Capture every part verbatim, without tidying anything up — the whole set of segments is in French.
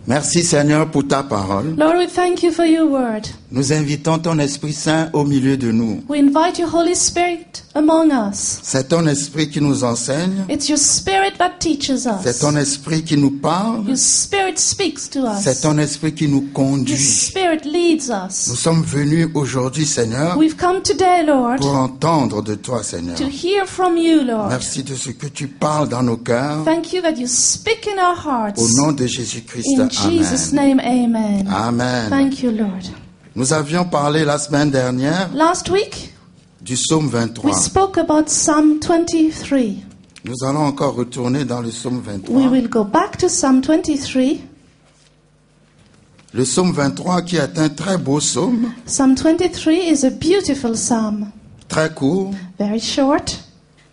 Merci Seigneur pour ta parole. Lord, we thank you for your word. Nous invitons ton Esprit Saint au milieu de nous. We invite your Holy Spirit among us. C'est ton Esprit qui nous enseigne. It's your Spirit that teaches C'est us. ton Esprit qui nous parle. Your Spirit speaks to C'est us. ton Esprit qui nous Your conduit. Spirit leads Nous us. sommes venus aujourd'hui, Seigneur, We've come today, Lord, pour entendre de toi, Seigneur. to hear from you, Lord. Merci de ce que tu parles dans nos cœurs. Thank you that you speak in our hearts. Au nom de Jésus-Christ, In Jesus' Amen. name, amen. Amen. Thank you, Lord. Nous avions parlé la semaine dernière Last week, du psaume we vingt-trois. spoke about Psalm twenty-three. Nous allons encore retourner dans le psaume We vingt-trois. will go back to Psalm twenty-three. Le psaume vingt-trois qui est un très beau psaume, Psalm twenty-three is a beautiful psalm, très court. very short.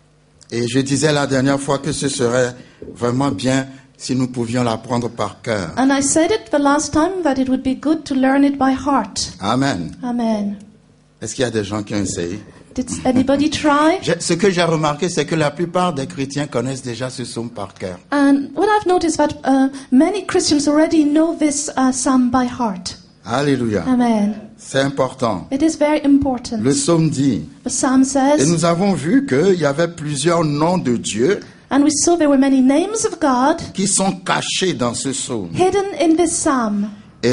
Et je disais la dernière fois que ce serait vraiment bien si nous pouvions l'apprendre par cœur. And I said it the last time that it would be good to learn it by heart. Amen. Amen. Est-ce qu'il y a des gens qui ont essayé? Did anybody try? J'ai- Ce que j'ai remarqué, c'est que la plupart des chrétiens connaissent déjà ce psaume par cœur. And what I've noticed that uh, many Christians already know this uh, psalm by heart. Alléluia. Amen. C'est important. It is very important. Le psaume dit, The psalm et says, nous avons vu qu'il y avait plusieurs noms de Dieu and we saw there were many names of God qui sont cachés dans ce psaume. hidden in this psalm.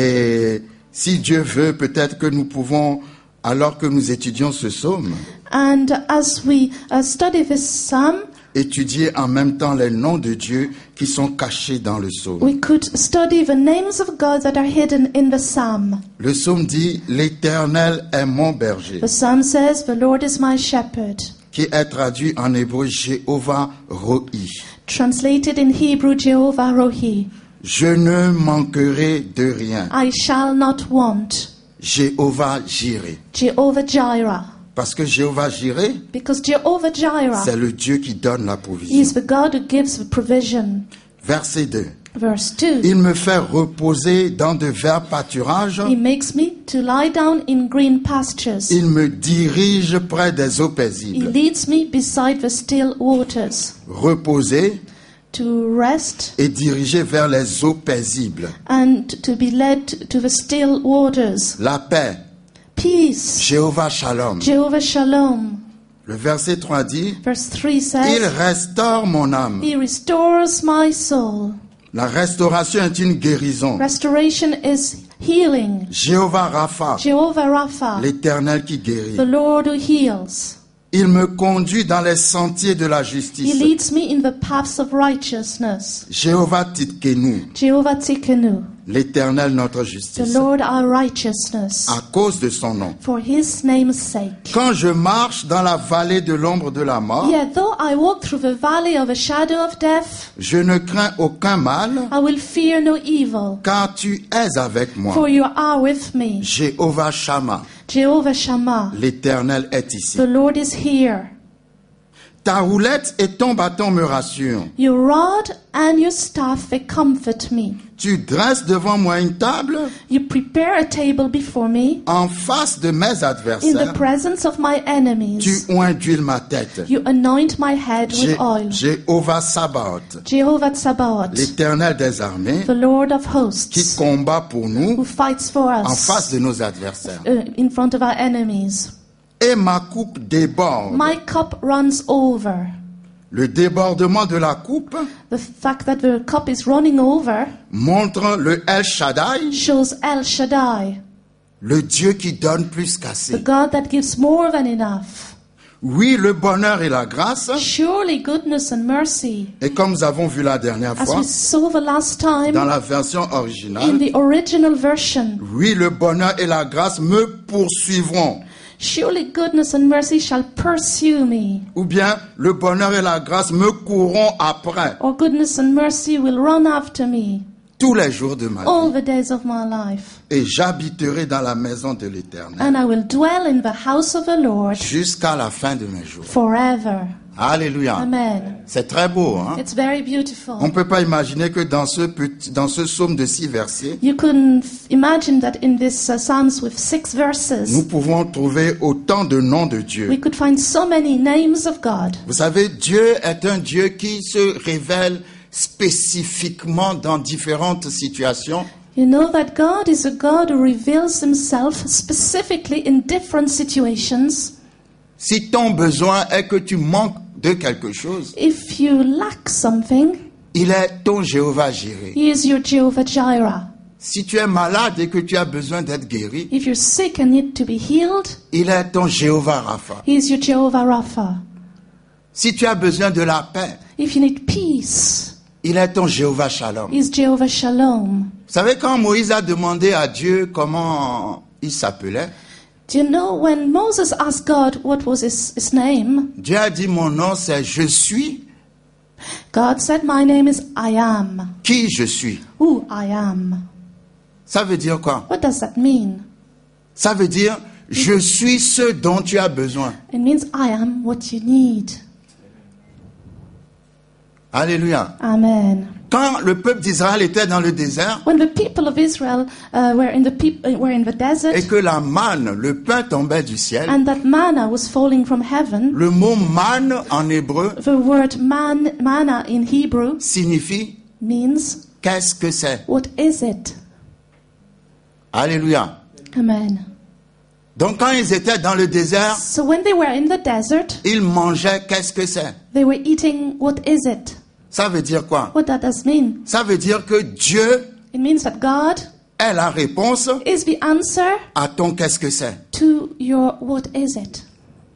Et si Dieu veut, peut-être que nous pouvons, alors que nous étudions ce psaume, And as we uh, study this psalm, étudier en même temps les noms de Dieu qui sont cachés dans le psaume. we could study the names of God that are hidden in the psalm. Le psaume dit, l'Éternel est mon berger, The psalm says, the Lord is my shepherd. qui est traduit en hébreu Jéhovah Roi. Translated in Hebrew, Jehovah Rohi. Je ne manquerai de rien. I shall not want. Jéhovah Jireh. Jehovah Jireh. Parce que Jéhovah Jireh, Because Jehovah Jireh c'est le Dieu qui donne la is provision. the God who gives the provision. Verset deux. Verse two. Il me fait reposer dans de verts pâturages. He makes me to lie down in green pastures. Il me dirige près des eaux He paisibles. leads me beside the still waters. Reposer To rest et diriger vers les eaux paisibles. and to be led to the still waters. La paix. Peace. Jéhovah Shalom. Jehovah Shalom. Le verset trois dit, Verse three il says, restaure mon âme. He restores my soul. La restauration est une guérison. Restoration is healing. Jéhovah Rapha, Jehovah Rapha, l'Éternel qui guérit. the Lord who heals. Il me conduit dans les sentiers de la He justice. leads me in the paths of righteousness. Jéhovah Titkenu, Jehovah Tikkenu, l'Éternel notre the justice. Lord our righteousness, À cause de son nom. for his name's sake. Quand je marche dans la vallée de l'ombre de la mort, Yet though I walk through the valley of the shadow of death, je ne crains aucun mal, I will fear no evil, car tu es avec moi. for you are with me. Jéhovah Shammah, Jehovah Shammah, l'Éternel est ici. the Lord is here. Ta roulette et ton bâton me rassurent. Your rod and your staff, they comfort me. Tu dresses devant moi une table You prepare a table before me en face de mes in the adversaires. presence of my Tu enemies. oins d'huile ma tête. You anoint my head with Jé- oil. Jéhovah Sabaoth, Jehovah Tsabaoth, l'Éternel des armées, the Lord of qui hosts, combat pour who nous fights for en us face de nos adversaires. uh, in front of our enemies. Et ma coupe déborde. My cup runs over. Le débordement de la coupe The fact that the cup is running over montre le El Shaddai, shows El Shaddai, le Dieu qui donne plus the qu'assez. God that gives more than enough. Oui, le bonheur et la grâce, Surely goodness and mercy, et comme nous avons vu la dernière as fois, we saw the last time dans la version in originale, the original version, oui, le bonheur et la grâce me poursuivront. surely goodness and mercy shall pursue me, Ou bien, le bonheur et la grâce me courront après or goodness and mercy will run after me tous les jours de ma vie. all the days of my life. Et j'habiterai dans la maison de l'Éternel And I will dwell in the house of the Lord jusqu'à la fin de mes jours. forever. Alléluia. Amen. C'est très beau, hein? It's very On beautiful. ne peut pas imaginer que dans ce petit, dans ce psaume de six versets, You couldn't f- imagine that in this uh, Psalms with six nous verses, pouvons trouver autant de noms de Dieu. we could find so many names of God. Vous savez, Dieu est un Dieu qui se révèle spécifiquement dans différentes situations. You know that God is a God who reveals himself specifically in different situations. Si ton besoin est que tu manques de quelque chose, If you lack something, il est ton Jéhovah Jireh. he is your Jehovah Jireh. Si tu es malade et que tu as besoin d'être guéri, If you're sick and need to be healed, il est ton Jéhovah Rapha. he is your Jehovah Rapha. Si tu as besoin de la paix, If you need peace, il est ton Jéhovah Shalom. he is Jehovah Shalom. Vous savez, quand Moïse a demandé à Dieu comment il s'appelait, Do you know when Moses asked God what was his, his name? Dieu a dit, mon nom c'est je suis God said, my name is I am. qui je suis. Who I am. Ça veut dire quoi? What does that mean? Ça veut dire, je suis ce dont tu as besoin. It means I am what you need. Alléluia. Amen. Quand le peuple d'Israël était dans le désert When the people of Israel uh, were in the peop- uh, were in the et desert que la manne, le pain tombait du ciel, and that manna was falling from heaven, le mot manne en hébreu the word man, manna in Hebrew signifie means qu'est-ce que c'est. what is it? Alléluia. Amen. Donc quand ils étaient dans le désert, So when they were in the desert, ils mangeaient qu'est-ce que c'est. they were eating what is it? Ça veut dire quoi? What that does mean? Ça veut dire que Dieu It means that God est la réponse is the answer à ton qu'est-ce que c'est. to your what is it?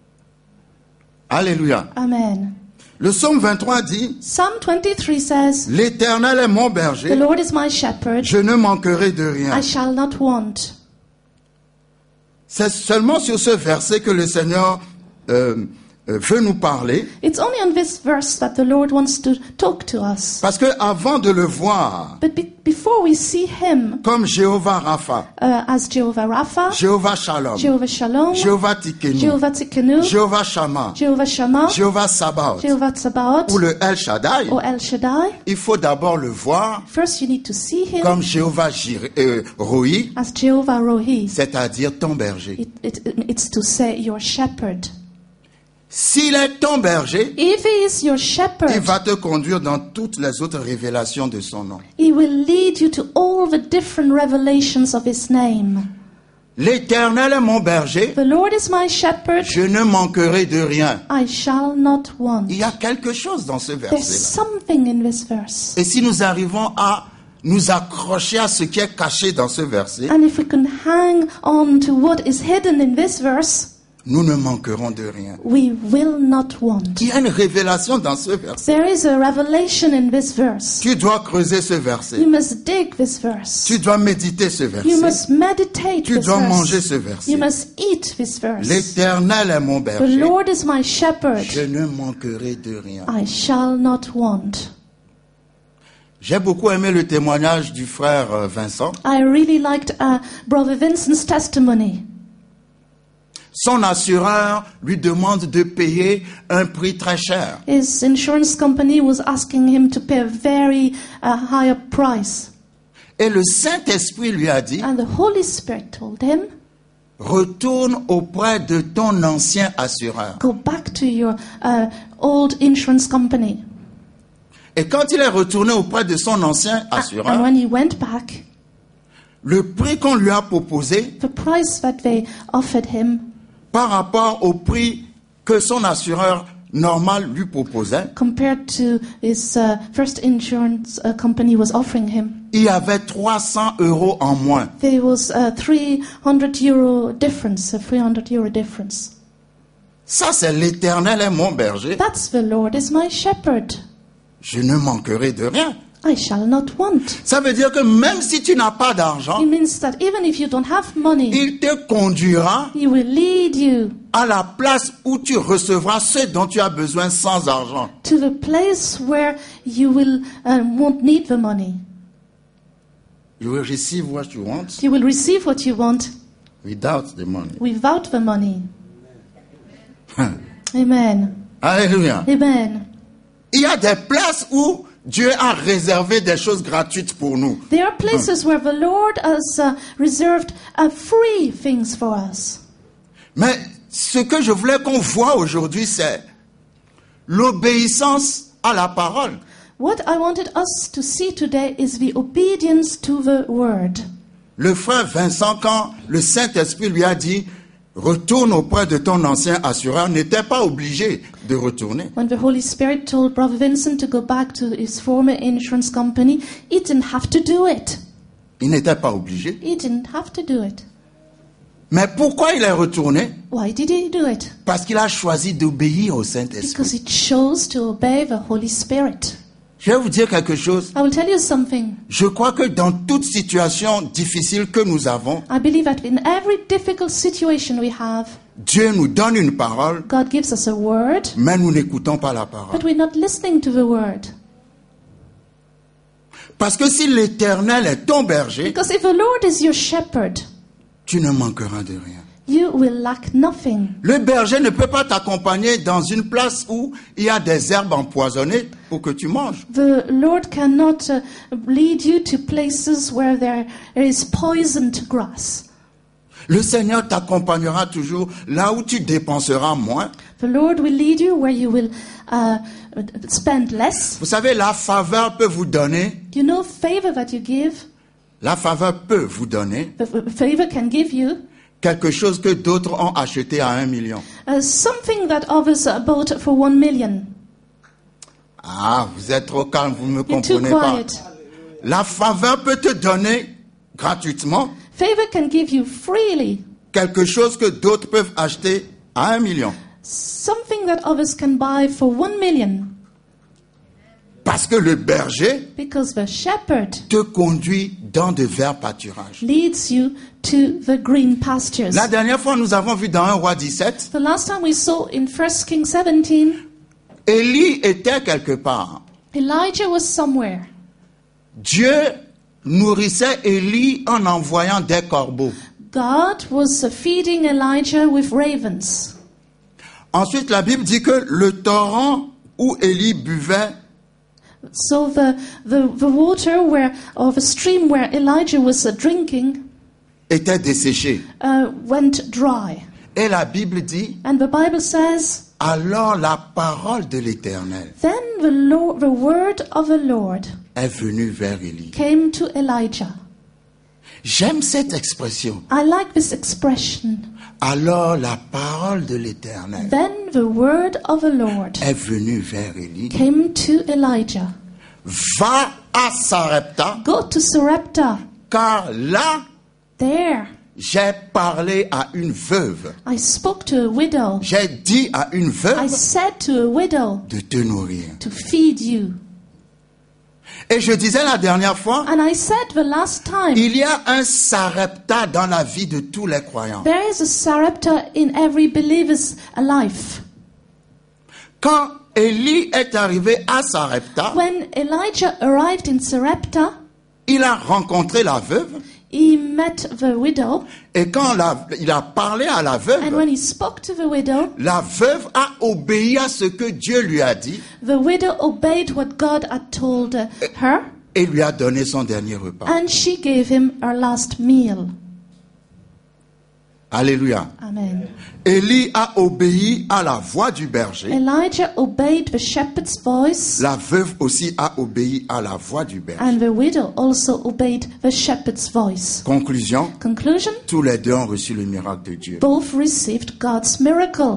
Alléluia. Amen. Le psaume vingt-trois dit, Psalm twenty-three says, l'Éternel est mon the berger, Lord is my shepherd, je ne manquerai de rien. I shall not want. C'est seulement sur ce verset que le Seigneur euh, euh, veut nous parler, It's only on this verse that the Lord wants to talk to us. parce que avant de le voir But be- before we see him comme Jéhovah Rapha, uh, as Jehovah Rapha, Jéhovah Shalom, Jehovah Shalom, Jéhovah Tikenu, Jehovah Tikkenu, Jéhovah Shammah, Jehovah Shammah, Jéhovah Sabaoth Jehovah Tsabaoth, ou le El Shaddai, or El Shaddai, il faut d'abord le voir first you need to see him comme Jéhovah Jireh, euh, Roi, as Jehovah Rohi. c'est-à-dire ton berger. It, it, it's to say your shepherd. S'il est ton berger, If he is your il shepherd, va te conduire dans toutes les autres révélations de son nom. he will lead you to all the different revelations of his name. L'Éternel est mon berger, The Lord is my shepherd, je ne manquerai de rien. I shall not want. Il y a quelque chose dans ce There's verset-là. something in this verse. Et si nous arrivons à nous accrocher à ce qui est caché dans ce verset, And if we can hang on to what is hidden in this verse, nous ne manquerons de rien. we will not want. Il y a une révélation dans ce verset. There is a revelation in this verse. Tu dois creuser ce verset. You must dig this verse. Tu dois méditer ce You verset. must meditate Tu this dois manger verse. ce You verset. must eat this verse. L'Éternel est mon The berger. Lord is my shepherd. Je ne manquerai de rien. I shall not want. J'ai beaucoup aimé le témoignage du frère euh, Vincent. I really liked uh, Brother Vincent's testimony. Son assureur lui demande de payer un prix très cher. His insurance company was asking him to pay a very uh, higher price. Et le Saint-Esprit lui a dit, And the Holy Spirit told him, retourne auprès de ton ancien assureur. go back to your uh, old insurance company. Et quand il est retourné auprès de son ancien A- And assureur, when he went back, le prix qu'on lui a proposé the price that they offered him par rapport au prix que son assureur normal lui proposait, compared to his uh, first insurance uh, company was offering him, il y avait trois cents euros en moins. there was a three hundred euro difference, a three hundred euro difference. Ça, c'est l'Éternel est mon berger. That's the Lord is my shepherd. Je ne manquerai de rien. I shall not want. Ça veut dire que même si tu n'as pas d'argent, It means that even if you don't have money, il te conduira he will lead you à la place où tu recevras ce dont tu as besoin sans argent. to the place where you will uh, won't need the money. You will receive what you want You will receive what you want without the money. without the money. Amen. Alléluia. Amen. Il y a des places où Dieu a réservé des choses gratuites pour nous. There are places where the Lord has uh, reserved uh, free things for us. Mais ce que je voulais qu'on voit aujourd'hui, c'est l'obéissance à la parole. What I wanted us to see today is the obedience to the word. Le frère Vincent, quand le Saint-Esprit lui a dit « Retourne auprès de ton ancien assureur », n'était pas obligé de retourner. When the Holy Spirit told Brother Vincent to go back to his former insurance company, he didn't have to do it. Il n'était pas obligé. He didn't have to do it. Mais pourquoi il est retourné? Why did he do it? Parce qu'il a choisi d'obéir au Saint-Esprit. Because he chose to obey the Holy Spirit. Je vais vous dire quelque chose. I will tell you something. Je crois que dans toute situation difficile que nous avons, I believe that in every difficult situation we have, Dieu nous donne une parole, God gives us a word, mais nous n'écoutons pas la parole. but we're not listening to the word. Parce que si l'Éternel est ton berger, Because if the Lord is your shepherd, tu ne manqueras de rien. you will lack nothing. Le berger ne peut pas t'accompagner dans une place où il y a des herbes empoisonnées pour que tu manges. The Lord cannot uh, lead you to places where there is poisoned grass. Le Seigneur t'accompagnera toujours là où tu dépenseras moins. The Lord will lead you where you will uh, spend less. Vous savez, la faveur peut vous donner, You know, favor that you give, la faveur peut vous donner the f- favor can give you quelque chose que d'autres ont acheté à un million. uh, something that others uh, bought for one million. Ah, vous êtes trop calme, vous ne me You're too comprenez pas. quiet. La faveur peut te donner gratuitement Favor can give you freely quelque chose que d'autres peuvent acheter à un million. something that others can buy for one million. Parce que le berger Because the shepherd te conduit dans de verts pâturages. leads you to the green pastures. La dernière fois, nous avons vu dans un roi dix-sept, The last time we saw in First Kings seventeen, Élie était quelque part. Elijah was somewhere. Dieu nourrissait Élie en envoyant des corbeaux. God was uh, feeding Elijah with ravens. Ensuite, la Bible dit que le torrent où Élie buvait So the, the, the water where, or the stream where Elijah was uh, drinking était desséché. uh, went dry. Et la Bible dit, And the Bible says, alors la parole de l'Éternel then the, Lord, the word of the Lord est venue vers Élie. came to Elijah. J'aime cette expression. I like this expression. Alors la parole de l'Éternel Then the word of the Lord est venue vers Élie. came to Elijah. Va à Sarepta, Go to Sarepta. car là, There j'ai parlé à une veuve. I spoke to a widow. J'ai dit à une I veuve said to a widow de te nourrir. to feed you. Et je disais la dernière fois, And I said the last time, il y a un Sarepta dans la vie de tous les croyants. there is a Sarepta in every believer's life. Quand Élie est arrivé à Sarepta, When Elijah arrived in Sarepta, il a rencontré la veuve. he met the widow. Et quand la- il a parlé à la And veuve, when he spoke to the widow, la veuve a obéi à ce que Dieu lui a dit the widow obeyed what God had told uh, her, et lui a donné son dernier repas. and she gave him her last meal. Alléluia. Amen. Élie a obéi à la voix du berger. Elijah obeyed the shepherd's voice, La veuve aussi a obéi à la voix du berger. and the widow also obeyed the shepherd's voice. Conclusion, Conclusion, tous les deux ont reçu le miracle de Dieu. both received God's miracle.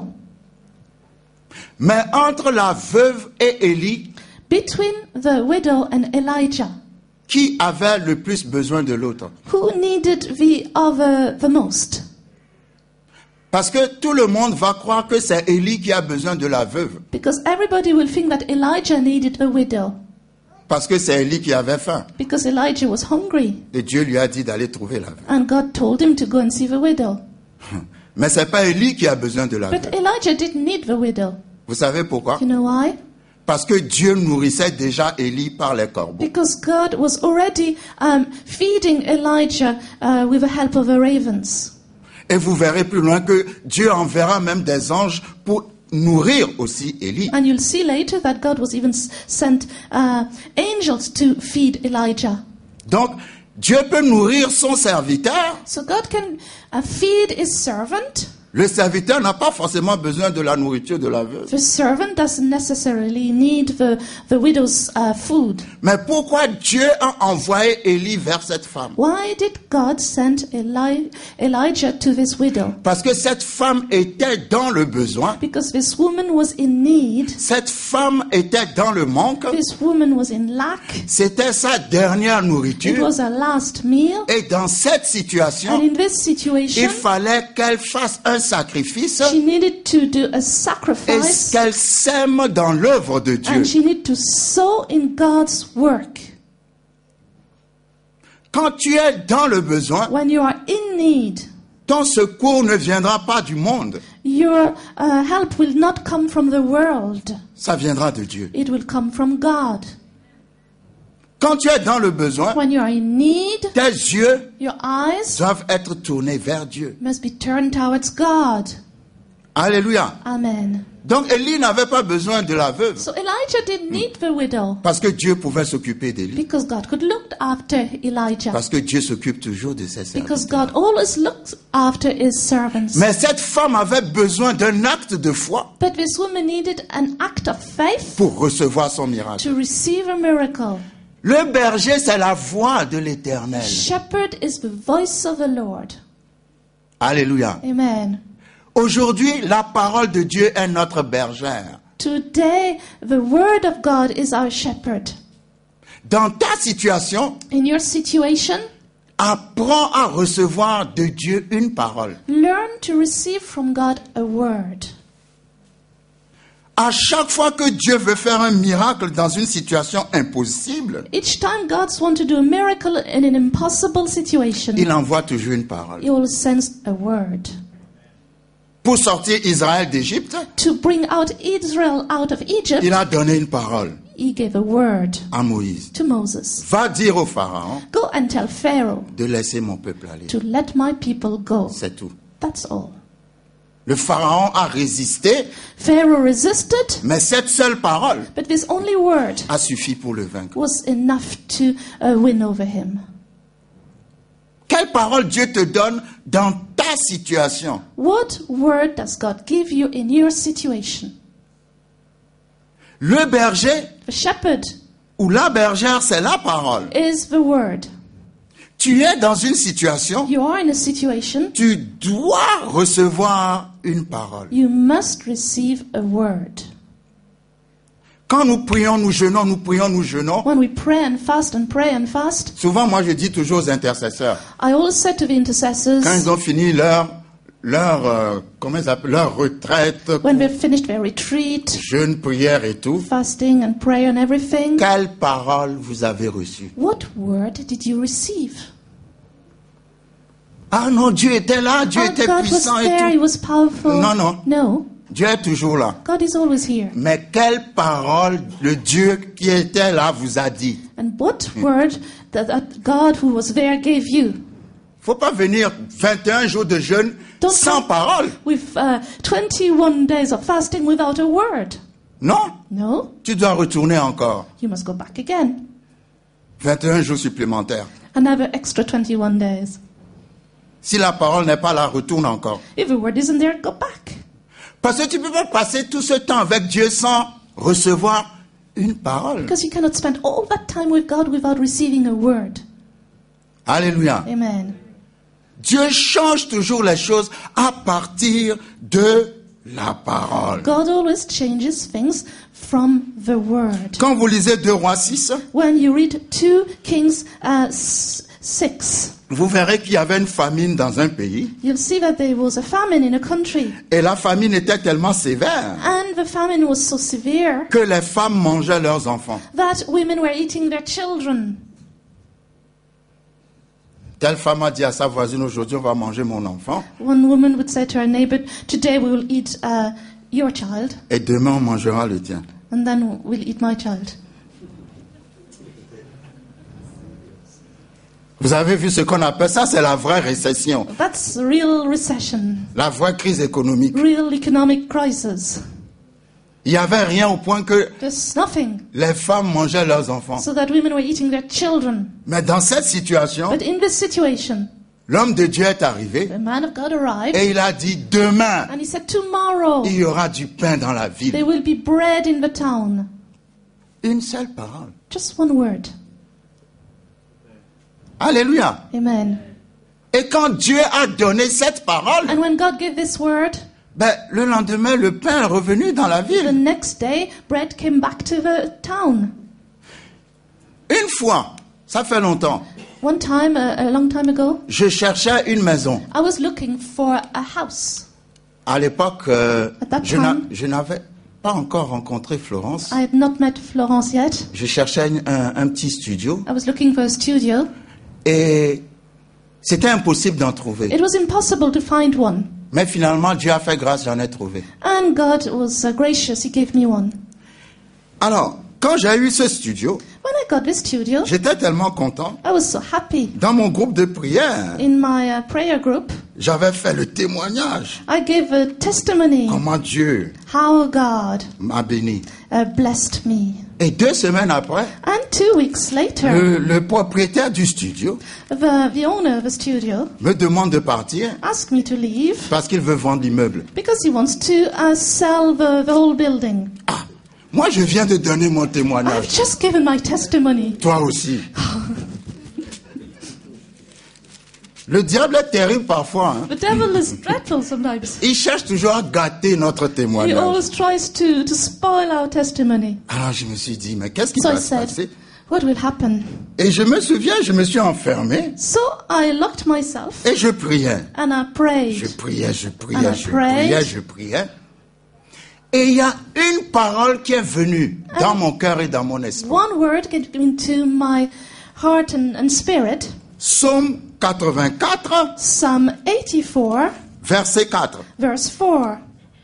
Mais entre la veuve et Élie, Between the widow and Elijah, qui avait le plus besoin de l'autre? who needed the other the most? Parce que tout le monde va croire que c'est Élie qui a besoin de la veuve. Because everybody will think that Elijah needed the widow. Parce que c'est Élie qui avait faim. Because Elijah was hungry. Et Dieu lui a dit d'aller trouver la veuve. And God told him to go and see the widow. Mais c'est pas Élie qui a besoin de la But veuve. Elijah didn't need the widow. Vous savez pourquoi? You know why? Parce que Dieu nourrissait déjà Élie par les corbeaux. Because God was already um, feeding Elijah uh, with the help of the ravens. Et vous verrez plus loin que Dieu enverra même des anges pour nourrir aussi Élie. And you'll see later that God was even s- sent uh, angels to feed Elijah. Donc, Dieu peut nourrir son serviteur So God can uh, feed his servant Le serviteur n'a pas forcément besoin de la nourriture de la veuve. The servant doesn't necessarily need the, the widow's uh, food. Mais pourquoi Dieu a envoyé Élie vers cette femme? Why did God send Eli- Elijah to this widow? Parce que cette femme était dans le besoin. Because this woman was in need. Cette femme était dans le manque. This woman was in lack. C'était sa dernière It nourriture. was her last meal. Et dans cette And situation, in this situation, il fallait qu'elle fasse un sacrifice she needed to do a et sacrifice. qu'elle sème dans l'œuvre de Dieu. And she needed to sow in God's work. Quand tu es dans le besoin, When you are in need, ton secours ne viendra pas du monde. your uh, help will not come from the world. Ça viendra de Dieu. It will come from God. Quand tu es dans le besoin, When you are in need, tes yeux your eyes doivent être tournés vers Dieu. must be turned towards God. Alléluia. Amen. Donc Élie n'avait pas besoin de la veuve So Elijah didn't need the widow parce que Dieu pouvait s'occuper d'Élie. because God could look after Elijah. Parce que Dieu s'occupe toujours de ses Because serviteurs. God always looks after his servants. Mais cette femme avait besoin d'un acte de foi But this woman needed an act of faith pour recevoir son miracle. to receive a miracle. Le berger, c'est la voix de l'Éternel. Shepherd is the voice of the Lord. Alléluia. Amen. Aujourd'hui, la parole de Dieu est notre bergère. Today, the word of God is our shepherd. Dans ta situation, In your situation, apprends à recevoir de Dieu une parole. learn to receive from God a word. À chaque fois que Dieu veut faire un miracle dans une situation impossible, Each time God wants to do a miracle in an impossible situation, il envoie toujours une parole. He always sends a word. Pour sortir Israël d'Égypte, To bring out Israel out of Egypt, il a donné une parole He gave a word à Moïse. to Moses. Va dire au Pharaon Go and tell Pharaoh de laisser mon peuple aller. to let my people go. C'est tout. That's all. Le Pharaon a résisté, Pharaoh resisted, mais cette seule parole but this only word a suffi pour le vaincre. was enough to uh, win over him. Quelle parole Dieu te donne dans ta situation? What word does God give you in your situation? Le berger The shepherd ou la bergère, c'est la parole. is the word. Tu es dans une situation, You are in a situation, tu dois recevoir une parole. you must receive a word. Quand nous prions, nous jeûnons, nous prions, nous jeûnons. When we pray and fast and pray and fast, Souvent, moi, je dis toujours aux intercesseurs, I always say to the intercessors, quand ils ont fini leur, leur, euh, comment ils appellent, leur retraite, when they've finished their retreat, jeûne, prière et tout, fasting and prayer and everything, quelle parole vous avez reçue? what word did you receive? Ah non, Dieu était là, Dieu Oh, était God was puissant et there, He tout. was powerful. Non, non. No, Dieu est toujours là. God is always here. Mais quelle parole le Dieu qui était là vous a dit? And what word that, that God who was there gave you? Faut pas venir vingt et un jours de jeûne Don't sans come parole. with uh, twenty-one days of fasting without a word. Non, No, tu dois retourner encore. you must go back again. vingt et un jours supplémentaires. Another extra twenty-one days. Si la parole n'est pas là, retourne encore. If the word isn't there, go back. Parce que tu peux pas passer tout ce temps avec Dieu sans recevoir une parole. Because you cannot spend all that time with God without receiving a word. Alléluia. Amen. Dieu change toujours les choses à partir de la parole. God always changes things from the word. Quand vous lisez deux Rois six, When you read two Kings uh, s- six, vous verrez qu'il y avait une famine dans un pays. you'll see that there was a famine in a country. Et la famine était tellement sévère And the famine was so severe que les femmes mangeaient leurs enfants. that women were eating their children. Telle femme a dit à sa voisine, aujourd'hui on va manger mon enfant One woman would say to her neighbor, today we will eat uh, your child, et demain on mangera le tien. and then we'll eat my child. Vous avez vu ce qu'on appelle ça, c'est la vraie récession, That's real recession, la vraie crise économique. real economic crisis. Il n'y avait rien au point que There's nothing, les femmes mangeaient leurs enfants. so that women were eating their children. Mais dans cette situation, But in this situation, L'homme de Dieu est arrivé The man of God arrived, et il a dit, demain, and he said, tomorrow il y aura du pain dans la ville. there will be bread in the town. Une seule parole. Just one word. Alléluia. Amen. Et quand Dieu a donné cette parole, And when God gave this word, ben, le lendemain, le pain est revenu dans la the ville. next day, bread came back to the town. Une fois, ça fait longtemps, One time, a, a long time ago, je cherchais une maison. I was looking for a house. À l'époque, euh, At that je n'a- time- je n'avais pas encore rencontré Florence. I had not met Florence yet. Je cherchais une- un, un petit studio I was looking for a studio. et c'était impossible d'en trouver. It was impossible to find one. Mais finalement, Dieu a fait grâce, j'en ai trouvé. And God was uh, gracious. He gave me one. Alors, quand j'ai eu ce studio, When I got this studio, j'étais tellement content. I was so happy. Dans mon groupe de prière, In my uh, prayer group, j'avais fait le témoignage. I gave a testimony Comment Dieu how God m'a béni. uh, blessed me. Et deux semaines après, And two weeks later, le, le propriétaire du studio the, the owner of the studio me demande de partir asked me to leave parce qu'il veut vendre l'immeuble. because he wants to uh, sell the, the whole building. Ah, moi je viens de donner mon I've témoignage. just given my testimony. Toi aussi. Le diable est terrible parfois. Hein. The devil is dreadful sometimes. Il cherche toujours à gâter notre He témoignage. always tries to, to spoil our testimony. Alors je me suis dit, mais qu'est-ce qui So I va se said, passer? what will happen? Et je me souviens, je me suis enfermé So I locked myself et je priais. and I prayed. Je priais, je And priais, I je prayed. priais, je priais. Et il y a une parole qui est venue dans mon cœur et dans mon esprit. One word came into my heart and, and spirit. Psaume quatre-vingt-quatre, Psalm eighty-four, verset quatre. verse four.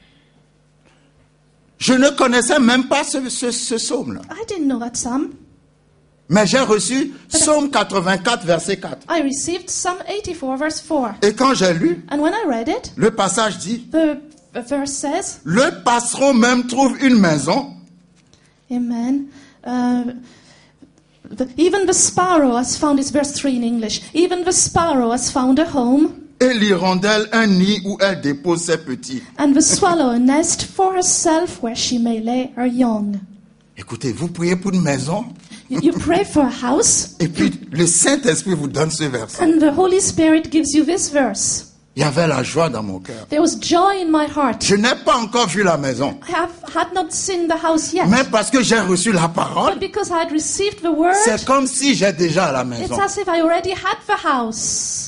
Je ne connaissais même pas ce, ce, ce psaume-là. I didn't know that psalm. Mais j'ai reçu Psaume quatre-vingt-quatre, verset quatre. I received Psalm eighty-four, verse four. Et quand j'ai lu, And when I read it, le passage dit, the, the verse says, le passereau même trouve une maison, Amen. Uh, the, even the sparrow has found, it's verse three in English, even the sparrow has found a home, et l'hirondelle un nid où elle dépose ses petits. and the swallow a nest for herself where she may lay her young. Écoutez, vous priez pour une maison, You, you pray for a house, et puis le Saint-Esprit vous donne ce verset. and the Holy Spirit gives you this verse. Il y avait la joie dans mon cœur. There was joy in my heart. Je n'ai pas encore vu la maison, I have had not seen the house yet, mais parce que j'ai reçu la but parole, because I had received the word, c'est comme si j'ai déjà la it's maison. as if I already had the house.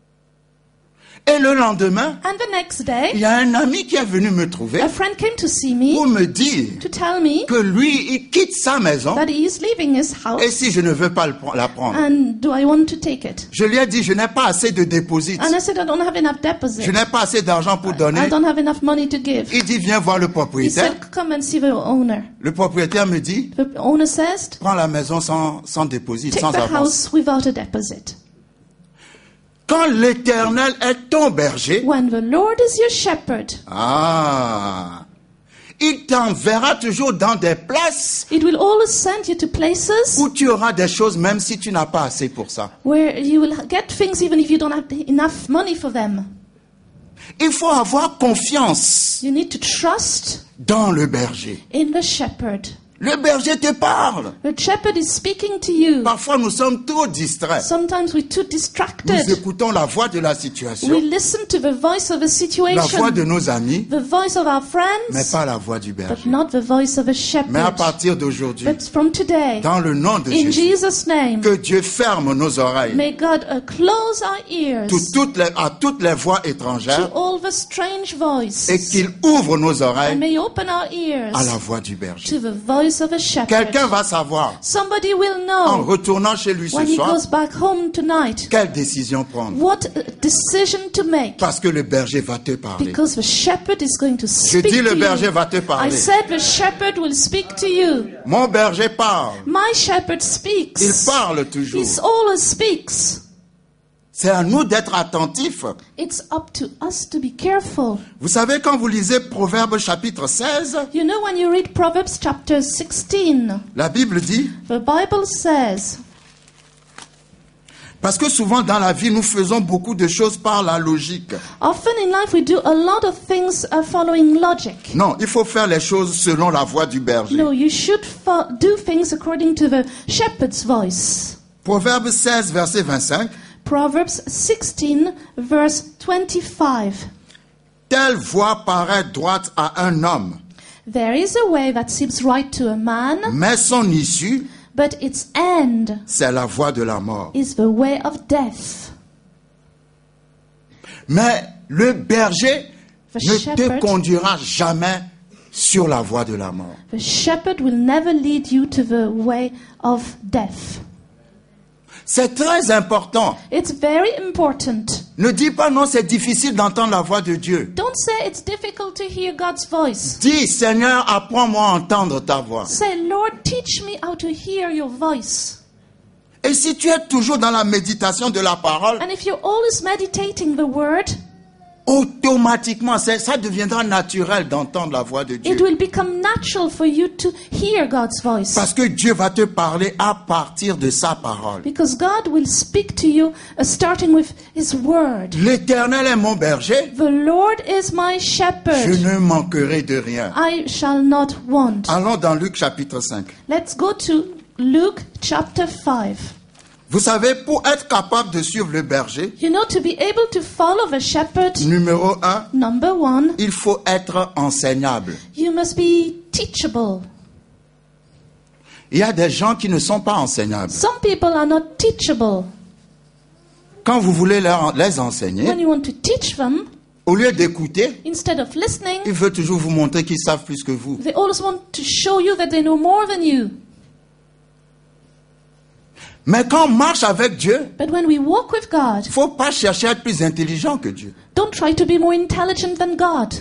Et le lendemain, And the next il day, y a un ami qui est venu me trouver a friend came to see me pour me dire to tell me que lui, il quitte sa maison, that he is leaving his et house, si je ne veux pas le pre- la prendre. and do I want to take it? Je lui ai dit, je n'ai pas assez de déposit. And I said, I don't have enough Je deposit. n'ai pas assez d'argent pour I donner. don't have enough money to give. Il dit, viens voir le He propriétaire. said, come and see the owner. Le propriétaire me dit, The owner says, prends la maison sans, sans déposit, take sans the avance. house without a deposit. Quand l'Éternel est ton berger, When the Lord is your shepherd, ah, il t'enverra toujours dans des places it will always send you to places où tu auras des choses même si tu n'as pas assez pour ça. where you will get things even if you don't have enough money for them. Il faut avoir confiance You need to trust dans le berger. in the shepherd. Le berger te parle. The shepherd is speaking to you. Parfois, nous sommes trop distraits. Sometimes we're too Nous distracted. écoutons la voix de la We situation, listen to the voice of a la voix situation, de nos amis, the voice of our mais friends, pas la voix du but berger. not the voice of a Mais à shepherd. partir d'aujourd'hui, But from today, dans le nom de in Jésus, Jesus' name, que Dieu ferme nos oreilles may God uh, close our ears tout- toutes les- à toutes les voix to étrangères all the strange et voices, qu'il ouvre nos and oreilles may open our ears à la voix du berger. to the voice of a shepherd. Quelqu'un va savoir, Somebody will en know retournant chez lui when ce he soir, goes back home tonight quelle décision prendre. what uh, decision to make, Parce que le berger va te parler. because the shepherd is going to Je speak dis, le to berger you. va te I parler. said the shepherd will speak to you. Mon berger parle. My shepherd Il speaks. parle toujours. He always speaks. C'est à nous d'être attentifs. It's up to us to be careful. Vous savez, quand vous lisez Proverbes chapitre seize, You know, when you read Proverbs chapter sixteen, la Bible dit, the Bible says, Parce que souvent dans la vie, nous faisons beaucoup de choses par la logique. Often in life we do a lot of things uh, following logic. Non, il faut faire les choses selon la voix du berger. No, you should fo- do things according to the shepherd's voice. Proverbe seize, verset vingt-cinq. Proverbs sixteen, verse twenty-five. Telle voie paraît droite à un homme, There is a way that seems right to a man, mais son issue, but its end c'est la voie de la mort. is the way of death. Mais le berger The ne te shepherd, conduira jamais sur la voie de la mort. the shepherd will never lead you to the way of death. C'est très important. It's very important. Ne dis pas non, c'est difficile d'entendre la voix de Dieu. Don't say it's difficult to hear God's voice. Dis, Seigneur, apprends-moi à entendre ta voix. Say, Lord, teach me how to hear your voice. Et si tu es toujours dans la méditation de la parole, And if you're always meditating the word, automatiquement, c'est- ça deviendra naturel d'entendre la voix de it Dieu. will become natural for you to hear God's voice. Parce que Dieu va te parler à partir de sa parole. Because God will speak to you uh, starting with His word. L'Éternel est mon berger, The Lord is my je shepherd. ne manquerai de rien. I shall not want. Allons dans Luc chapitre cinq. Let's go to Luke chapter five. Vous savez, pour être capable de suivre le berger, You know, to be able to follow the shepherd, numéro un, number one, il faut être enseignable. you must be teachable. Il y a des gens qui ne sont pas enseignables. Some people are not teachable. Quand vous voulez leur- les When enseigner, you want to teach them, au lieu d'écouter, instead of listening, ils veulent toujours vous montrer qu'ils savent plus que vous. they always want to show you that they know more than you. Mais quand on marche avec Dieu, But when we walk with God, il ne faut pas chercher à être plus intelligent que Dieu. don't try to be more intelligent than God.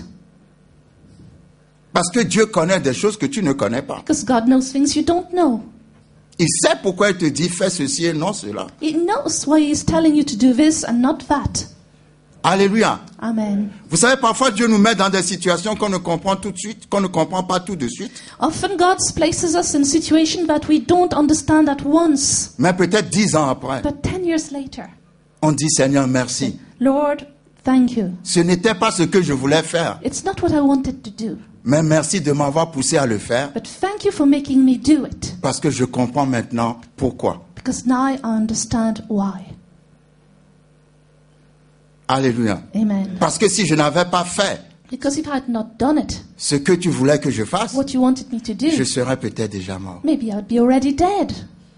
Parce que Dieu connaît des choses que tu ne connais pas. Because God knows things you don't know. Il sait pourquoi il te dit fais ceci et non cela. He knows why He's telling you to do this and not that. Alléluia. Amen. Vous savez, parfois Dieu nous met dans des situations qu'on ne comprend tout de suite, qu'on ne comprend pas tout de suite. Often God places us in situations that we don't understand at once. Mais peut-être dix ans après, But ten years later, on dit Seigneur merci. Lord, thank you. Ce n'était pas ce que je voulais faire, It's not what I wanted to do. mais merci de m'avoir poussé à le faire But thank you for making me do it. parce que je comprends maintenant pourquoi. Because now I understand why. Alléluia. Amen. Parce que si je n'avais pas fait Because if I had not done it, ce que tu voulais que je fasse, what you wanted me to do, je serais peut-être déjà mort. maybe I would be already dead.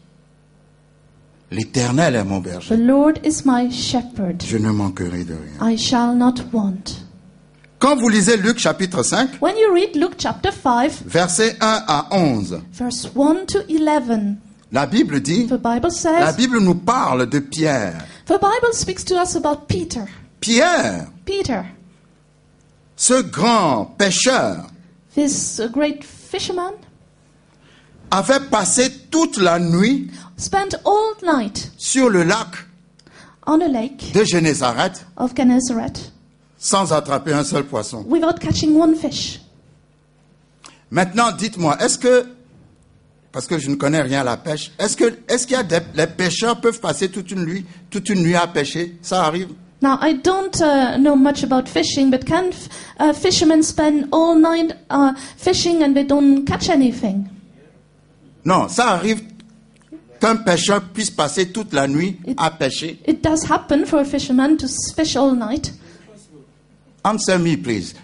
L'Éternel est mon The berger. Lord is my shepherd. Je ne manquerai de rien. I shall not want. Quand vous lisez Luc chapitre cinq, When you read Luke chapter five, versets un à onze, verse one to eleven, la Bible dit, the Bible la says, Bible nous parle de Pierre. the Bible speaks to us about Peter. Pierre, Peter, ce grand pêcheur, this uh, great fisherman, avait passé toute la nuit spent all night sur le lac on a lake de Génézareth of Gennesaret sans attraper un seul poisson. without catching one fish. Maintenant, dites-moi, est-ce que, parce que je ne connais rien à la pêche, est-ce que, est-ce qu'il y a des, les pêcheurs peuvent passer toute une nuit, toute une nuit à pêcher? Ça arrive? Now, I don't uh, know much about fishing, but can f- uh, fishermen spend all night uh, fishing and they don't catch anything? Non, ça arrive qu'un pêcheur puisse passer toute la nuit It- à pêcher. It does happen for a fisherman to s- fish all night. Answer me, please.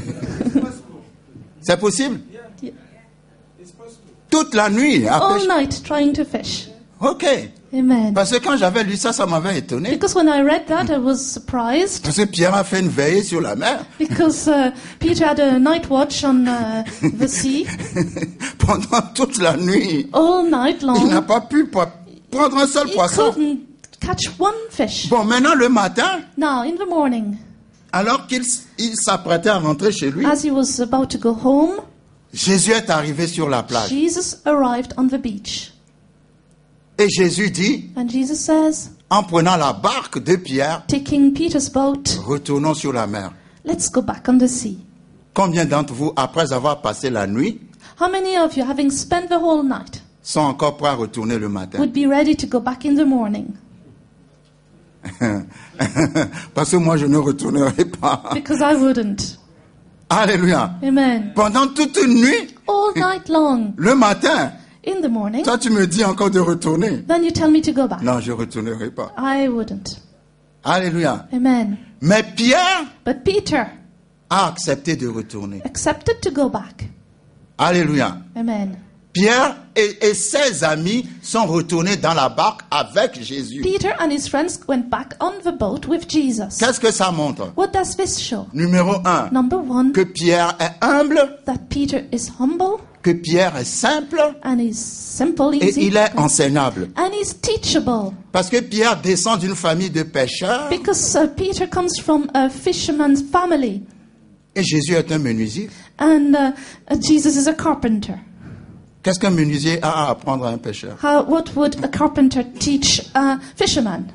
C'est possible? Yeah. Toute la nuit à All pêcher. night trying to fish. Ok. Amen. Parce que quand j'avais lu ça, ça m'avait étonné. Because when I read that, I was surprised Parce que Pierre a fait une veillée sur la mer because uh, Peter had a night watch on uh, the sea pendant toute la nuit. all night Il n'a long. pas pu pa- prendre un seul He poisson. couldn't catch one fish. Bon, maintenant le matin, Now, in the morning, alors qu'il s- il s'apprêtait à rentrer chez lui, as he was about to go home, Jésus est arrivé sur la plage. Jesus arrived on the beach. Et Jésus dit, And Jesus says, en prenant la barque de Pierre, taking Peter's boat, retournons sur la mer. let's go back on the sea. Combien d'entre vous, après avoir passé la nuit, How many of you, having spent the whole night, sont encore prêts à retourner le matin? would be ready to go back in the morning? Parce que moi, je ne retournerai pas. Because I wouldn't. Alléluia. Amen. Pendant toute une nuit, All night long, le matin, in the morning, toi, tu me dis encore de retourner. then you tell me to go back. Non, je ne retournerai pas. I wouldn't. Alléluia. Amen. Mais Pierre But Peter a accepté de retourner. accepted to go back. Alléluia. Amen. Pierre et, et ses amis sont retournés dans la barque avec Jésus. Peter and his friends went back on the boat with Jesus. Qu'est-ce que ça montre? What does this show? Numéro un, Number one, que Pierre est humble, that Peter is humble que Pierre est simple and is simple, et easy, il est enseignable. and is teachable. Parce que Pierre descend d'une famille de pêcheurs Because uh, Peter comes from a fisherman's family, et Jésus est un menuisier. and uh, uh, Jesus is a carpenter. Qu'est-ce qu'un menuisier a à apprendre à un pêcheur? How, what would a carpenter teach a fisherman?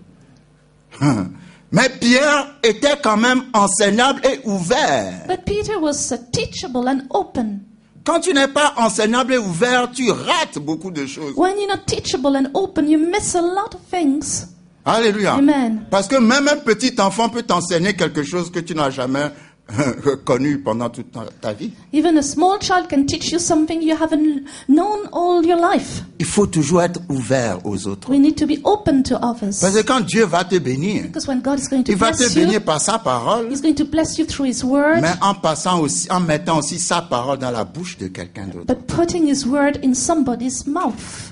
Mais Pierre était quand même enseignable et ouvert. But Peter was uh, teachable and open. Quand tu n'es pas enseignable et ouvert, tu rates beaucoup de choses. When you're not teachable and open, you miss a lot of things. Alléluia. Amen. Parce que même un petit enfant peut t'enseigner quelque chose que tu n'as jamais connu pendant toute ta, ta vie. Even a small child can teach you something you haven't known all your life. Il faut toujours être ouvert aux autres. We need to be open to others. Parce que quand Dieu va te bénir, Because when God is going to il va te bless bénir you, par sa parole, He's going to bless you through His word, mais en passant aussi, en mettant aussi sa parole dans la bouche de quelqu'un d'autre. but putting His word in somebody's mouth.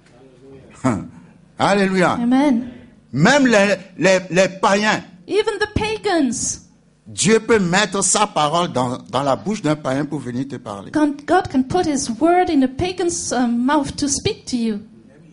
Alléluia. Amen. Même les, les, les païens, Even the pagans, Dieu peut mettre sa parole dans, dans la bouche d'un païen pour venir te parler. God, God can put His word in a pagan's um, mouth to speak to you.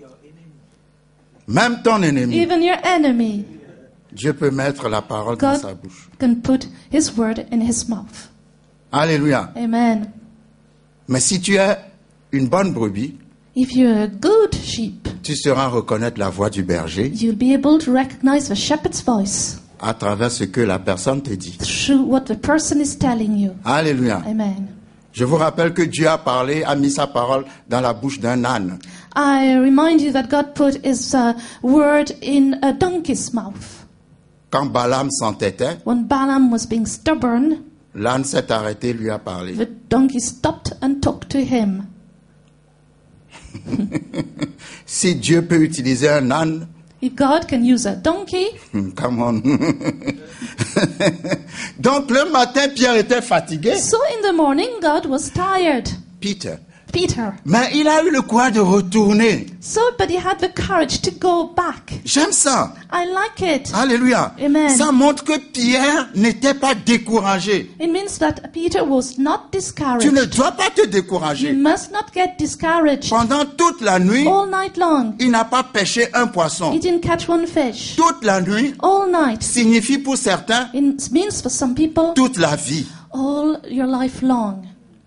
Même ton ennemi, Even your enemy, Dieu peut mettre la parole dans God sa bouche. can put His word in his mouth. Alléluia. Amen. Mais si tu es une bonne brebis, If you're a good sheep, tu sauras reconnaître la voix du berger you'll be able to recognize the shepherd's voice à travers ce que la personne te dit. through what the person is telling you. Alléluia. Amen. Je vous rappelle que Dieu a parlé, a mis sa parole dans la bouche d'un âne. I remind you that God put His uh, word in a donkey's mouth. Quand Balaam s'entêtait, When Balaam was being stubborn, l'âne s'est arrêté, lui a parlé. the donkey stopped and talked to him. Si Dieu peut utiliser un âne, If God can use a donkey, come on. Donc le matin, Pierre était fatigué. so in the morning God was tired. Peter. Peter. Mais il a eu le courage de retourner. So, but he had the courage to go back. J'aime ça. I like it. Alléluia. Amen. Ça montre que Pierre n'était pas découragé. It means that Peter was not Tu ne discouraged. dois pas te You décourager. must not get discouraged. Pendant toute la nuit, All night long, il n'a pas pêché un he poisson. didn't catch one fish. Toute la nuit All night. signifie pour certains It means for some people, toute la vie. all your life long.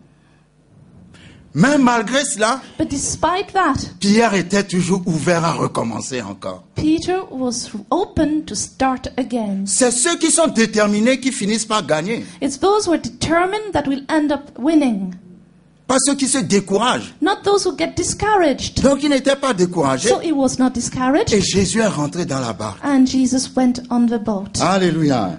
Mais malgré cela, But despite that, Pierre était toujours ouvert à recommencer encore. Peter was open to start again. C'est ceux qui sont déterminés qui finissent par gagner. It's those who are determined that will end up winning, Pas ceux qui se découragent. not those who get discouraged. Donc il n'était pas découragé. So he was not discouraged, Et Jésus est rentré dans la barque. and Jesus went on the boat. Alléluia.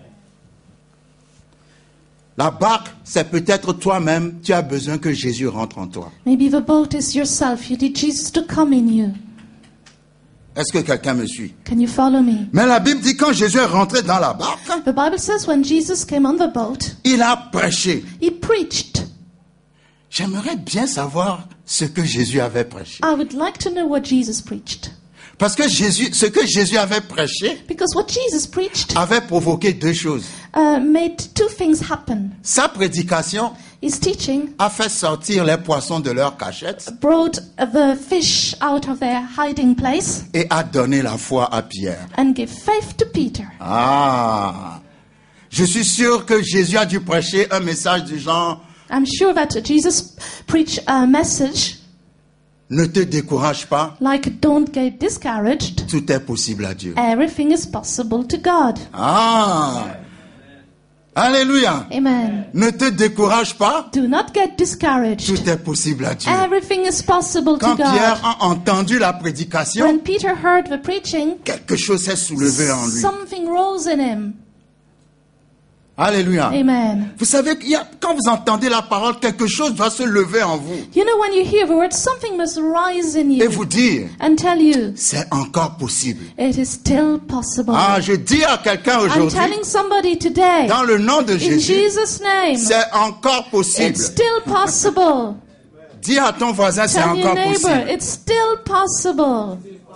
La barque, c'est peut-être toi-même. Tu as besoin que Jésus rentre en toi. Maybe the boat is yourself. You need Jesus to come in you. Est-ce que quelqu'un me suit? Can you follow me? Mais la Bible dit quand Jésus est rentré dans la barque, The Bible says when Jesus came on the boat, il a prêché. he preached. J'aimerais bien savoir ce que Jésus avait prêché. I would like to know what Jesus preached. Parce que Jésus, ce que Jésus avait prêché Because what Jesus preached avait provoqué deux choses. uh, made two things happen. Sa prédication His teaching a fait sortir les poissons de leur cachette brought the fish out of their hiding place et a donné la foi à Pierre. and gave faith to Peter. Ah! Je suis sûr que Jésus a dû prêcher un message du genre I'm sure that Jesus preached a message ne te décourage pas, like don't get discouraged. tout est possible à Dieu. Everything is possible to God. Ah! Alléluia. Amen. Ne te décourage pas. Do not get discouraged. Tout est possible à Dieu. Everything is possible to Quand Pierre God. a entendu la prédication, When Peter heard the preaching, quelque chose s'est soulevé en lui. something rose in him. Alléluia. Amen. Vous savez que quand vous entendez la parole, quelque chose doit se lever en vous You know, when you hear the word, something must rise in et you vous dire, and tell you, c'est encore possible. it is still possible. Ah, je dis à quelqu'un I'm aujourd'hui, telling somebody today, dans le nom de in Jésus, Jesus' name, c'est encore possible. it's still possible. Dis à ton voisin, c'est Tell your encore neighbor, possible. it's still possible.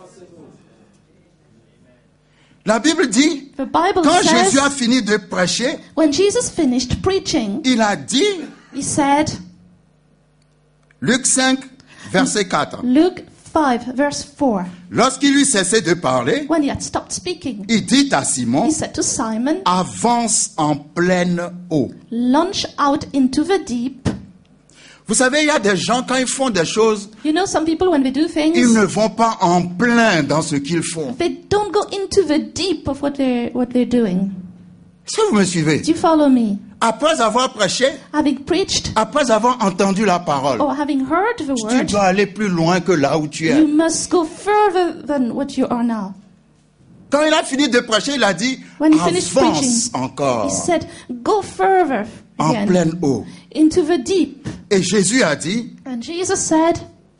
La Bible dit, The Bible quand says, Jésus a fini de prêcher, when Jesus finished preaching, il a dit, he said, Luc cinq, verset quatre, Luke five, verse four, lorsqu'il eut cessé de parler, when he had stopped speaking, il dit à Simon, he said to Simon, avance en pleine eau. launch out into the deep. Vous savez, il y a des gens, quand ils font des choses, You know, some people, when they do ils things, ne vont pas en plein dans ce qu'ils font. they don't go into the deep of what they're, what they're doing. Est-ce que vous me suivez? Do you follow me? Après avoir prêché, Having preached après avoir entendu la parole, or having heard the tu word, dois aller plus loin que là où tu you es. must go further than what you are now. Quand il a fini de prêcher, il a dit, When he finished avance preaching, encore He said, go further en again pleine eau. into the deep. Et Jésus a dit, And Jesus said,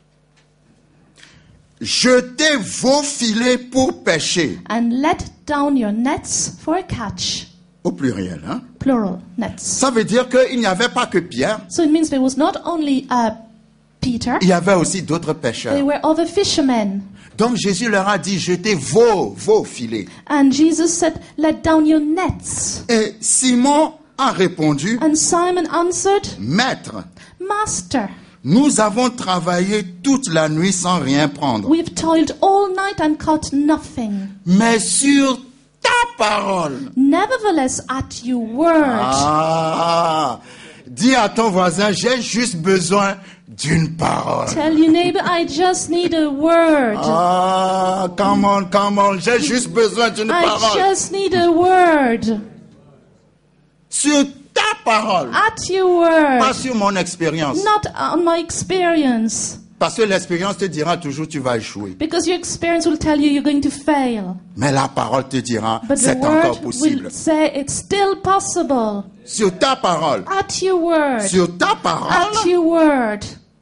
jetez vos filets pour pêcher. and let down your nets for a catch. Au pluriel, hein? Plural, nets. Ça veut dire qu'il n'y avait pas que Pierre, So it means there was not only uh, Peter, il y avait aussi d'autres there pêcheurs. were other fishermen. Donc Jésus leur a dit, jetez vos, vos filets. And Jesus said, let down your nets. Et Simon a répondu, And Simon answered, Maître, Master, nous avons travaillé toute la nuit sans rien prendre. we've toiled all night and caught nothing. Mais sur ta parole. Nevertheless, at your word. Ah, dis à ton voisin, j'ai juste besoin d'une parole. Tell your neighbor, I just need a word. Ah, come on, come on, j'ai juste besoin d'une I parole. just need a word. Sur ta parole, At your pas word. sur mon expérience. Not on my experience. Parce que l'expérience te dira toujours tu vas échouer. Because your experience will tell you you're going to fail. Mais la parole te dira But the c'est encore word possible. will say it's still possible. Sur ta parole, At your word. sur ta At parole, your word.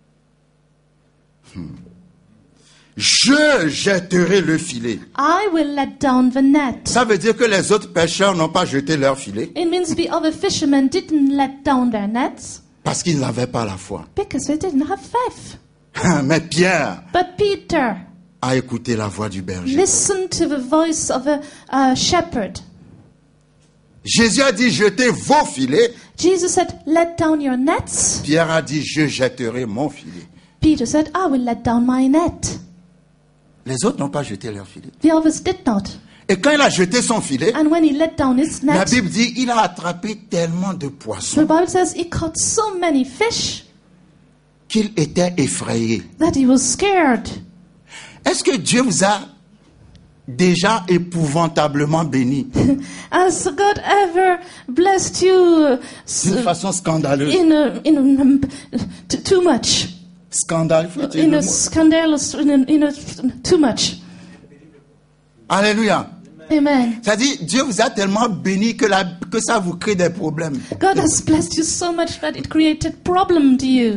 je jetterai le filet. I will let down the net. Ça veut dire que les autres pêcheurs n'ont pas jeté leur filet It means the other fishermen didn't let down their nets parce qu'ils n'avaient pas la foi. because they didn't have faith. Mais Pierre But Peter a écouté la voix du berger. listened to the voice of the uh, shepherd. Jésus a dit jetez vos filets. Jesus said, let down your nets. Pierre a dit je jetterai mon filet. Peter said, I will let down my net. Les autres n'ont pas jeté leur filet. The others did not. Et quand il a jeté son filet, And when he let down his la net, Bible dit il a attrapé tellement de the poissons Bible says he caught so many fish qu'il était effrayé. that he was scared. Est-ce que Dieu vous a déjà épouvantablement béni Has God ever blessed you uh, s- d'une façon scandaleuse? in a, in a, um, t- too much? Scandale, faut dire In le a mot. scandalous, in a, in a too much. Alléluia. Amen. C'est-à-dire, Dieu vous a tellement béni que, la, que ça vous crée des problèmes. God has blessed you so much that it created problem to you.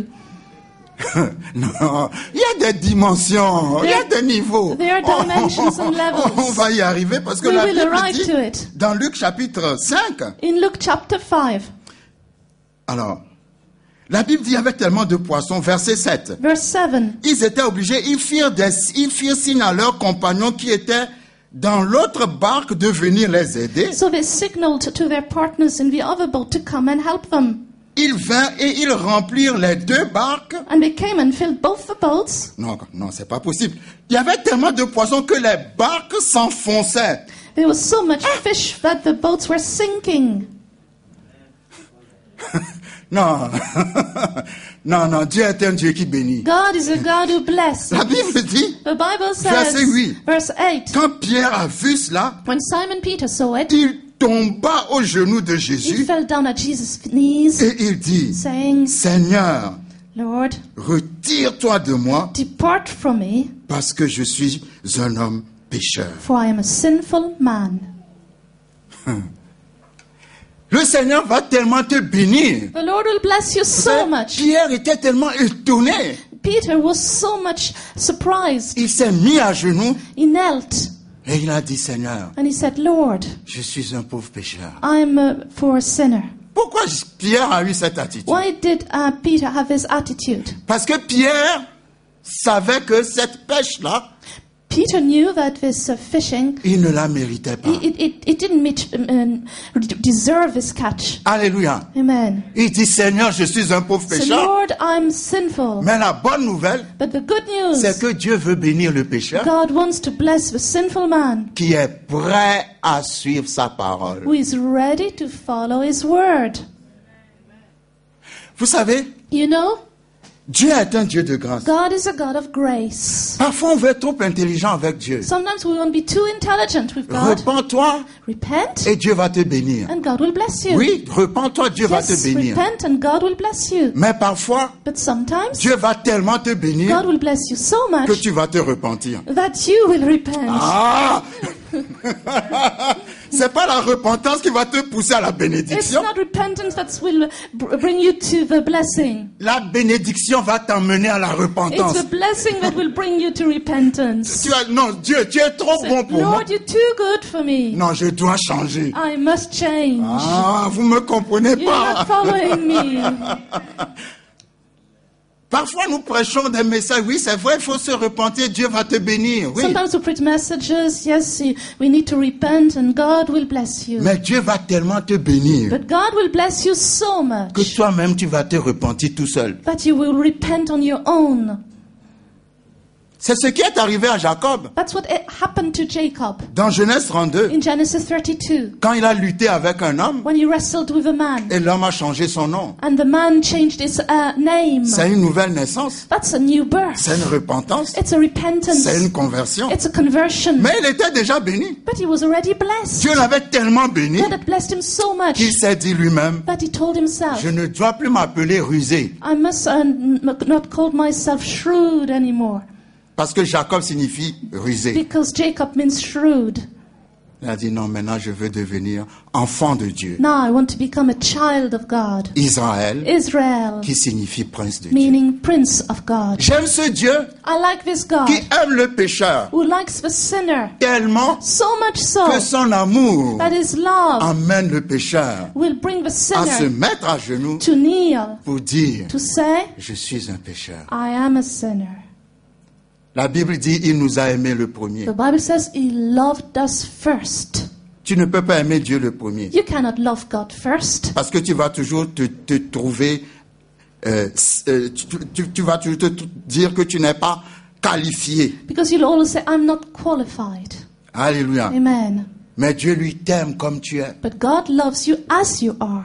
Non, il y a des dimensions, il y a There- des niveaux. there are dimensions and levels. On va y arriver parce que We la will Bible arrive dit to it. dans Luc chapitre cinq. In Luke chapter five, Alors, la Bible dit il y avait tellement de poissons, verset sept. verse seven. Ils étaient obligés, ils firent, des, ils firent signe à leurs compagnons qui étaient dans l'autre barque de venir les aider. So they signaled to their partners in the other boat to come and help them. Ils vinrent et ils remplirent les deux barques. And they came and filled both the boats. Non, non, c'est pas possible. Il y avait tellement de poissons que les barques s'enfonçaient. There was so much fish that the boats were sinking. Non, non, non, Dieu est un Dieu qui bénit. God is a God who blesses. La Bible dit, The Bible says, Verset huit. verse eight, quand Pierre a vu cela, when Simon Peter saw it, il tomba aux genoux de He Jésus fell down at Jesus' knees, et il dit, saying, Seigneur, Lord, retire-toi de moi depart from me, parce que je suis un homme pécheur. for I am a sinful man. Le Seigneur va tellement te bénir. The Lord will bless you Vous so savez, much. Pierre était tellement étonné. Peter was so much surprised. Il s'est mis à genoux He knelt et il a dit, Seigneur, and he said, Lord, je suis un pauvre pécheur. I am a poor sinner. Pourquoi Pierre a eu cette attitude? Why did uh, Peter have this attitude? Parce que Pierre savait que cette pêche-là, Peter knew that this uh, fishing, il ne la méritait pas. it, it, it didn't meet, um, um, deserve this catch. Alléluia. Amen. Il dit, Seigneur, je suis un pauvre So, pécheur. Lord, I'm sinful. Mais la bonne nouvelle, But the good news, c'est que Dieu veut bénir le pécheur God wants to bless the sinful man qui est prêt à suivre sa parole. who is ready to follow his word. Vous savez, You know, Dieu est un Dieu de grâce. God is a God of grace. Parfois, on veut être trop intelligent avec Dieu. Sometimes we want to be too intelligent with God. Repends-toi Repent et Dieu va te bénir. and God will bless you. Oui, repends-toi, Dieu va te Yes, bénir. repent and God will bless you. Mais parfois, But sometimes Dieu va tellement te bénir God will bless you so que much tu vas te repentir. that you will repent. Ah! C'est pas la repentance qui va te pousser à la It's bénédiction. not repentance that will br- bring you to the blessing. La bénédiction va t'emmener à la It's repentance. the blessing that will bring you to repentance. Tu as, non, Dieu, tu es trop bon pour moi. Lord, you're too good for me. Non, je dois changer. I must change. Ah, vous me comprenez You're not pas. following me. Parfois, nous prêchons des messages. Oui, c'est vrai, il faut se repentir. Dieu va te bénir. Oui. Sometimes we preach messages. Yes, you- we need to repent and God will bless you. Mais Dieu va tellement te bénir But God will bless you so que much toi-même, tu vas te repentir tout seul. that you will repent on your own. C'est ce qui est arrivé à Jacob. That's what it happened to Jacob Dans Genèse trente-deux, in Genesis thirty-two quand il a lutté avec un homme, when he wrestled with a man et l'homme a changé son nom. and the man changed his uh, name. C'est une nouvelle naissance. That's a new birth. C'est une repentance. It's a repentance. C'est une conversion. It's a conversion. Mais il était déjà béni. But he was already blessed. Dieu l'avait tellement béni God had blessed him so much qu'il s'est dit lui-même, that he told himself, je ne dois plus m'appeler rusé. I must uh, n- not call myself shrewd anymore. Parce que Jacob signifie rusé. Because Jacob means shrewd. Il a dit non, maintenant je veux devenir enfant de Dieu. Now I want to become a child of God. Israël, Israel, qui signifie prince de Dieu. meaning prince of God. J'aime ce Dieu I like this God qui aime le pécheur who likes the sinner tellement so much so que son amour that his love emmène le pécheur will bring the à se sinner mettre à genoux to kneel, pour dire to say, je suis un pécheur. I am a sinner. La Bible dit il nous a aimés le premier. The Bible says he loved us first. Tu ne peux pas aimer Dieu le premier You cannot love God first parce que tu vas toujours te, te trouver euh, euh, tu, tu- tu vas toujours te t- dire que tu n'es pas qualifié. because you'll always say, I'm not qualified. Alléluia. Amen. Mais Dieu lui t'aime comme tu es. But God loves you as you are.